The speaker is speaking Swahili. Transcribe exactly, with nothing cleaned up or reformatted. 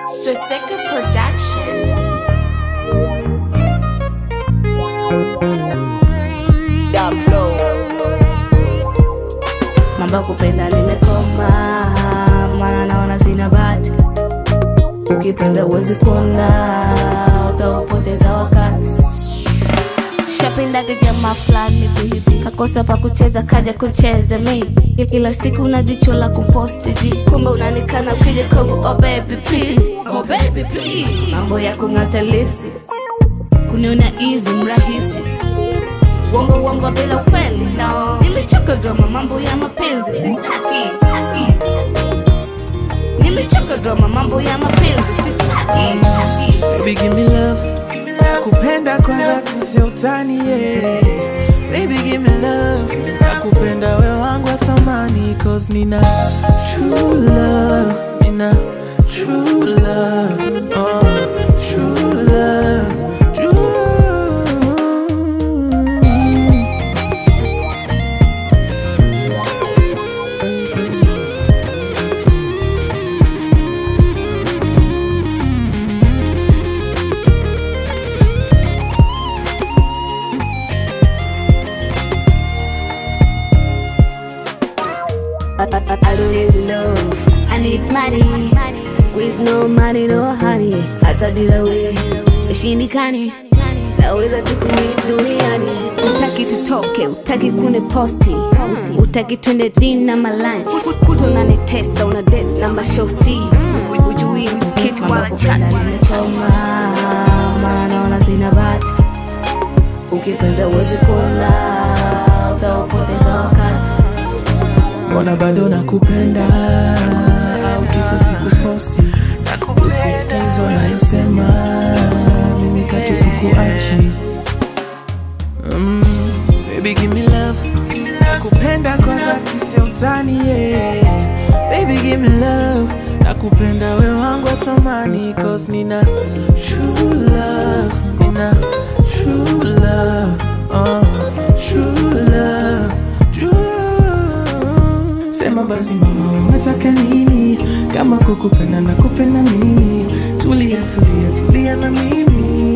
Swisseka Production. Mambo kupenda nimekoma, maana naona sina bahati. Ukipenda uwezi kuona, utaupoteza wakati. Shapenda jamaa fulani hivi, kakosa pa kucheza kaja kucheza mi. Ila siku una jicho la kuposti ji, kumbe unanikana ukija kwangu. Oh baby please, oh baby please. Mambo ya kung'ata lipsi, kuniona easy mrahisi. Wongo wongo bila ukweli no. Nimechoka drama, mambo ya mapenzi sitaki. Nimechoka drama, mambo ya mapenzi sitaki. Baby give me love, nakupenda kwa dhati sio utani yeah. Baby give me love, nakupenda wewe wangu wa thamani. Cause nina true love, nina true love, oh, true love, true love. I, I, I don't need love, I need money. Squeeze no money, no honey. Hata bila we, ishindikani. Naweza tukuishi duniani. Utaki tutoke, utaki kune posti. Utaki twende dinner ma lunch. Kuto unanitesa, una date na mashosti. Ujui mskiti wala kupenda nimekoma, maana naona sina bahati. Ukipenda uwezi kuona, utaupoteza wakati. Mbona bado nakupenda, au kisa sikuposti. Usisikizwa nayosema, mimi katu sikuachi. mm, Baby give me love, nakupenda kwa dhati sio utani yeah. Baby give me love, nakupenda wewe wangu wa thamani. Cause nina true love, nina true love, oh, true love, true love. Sema basi mama unataka nini? Kama kukupenda na kupenda mimi. Tulia tulia tulia na mimi.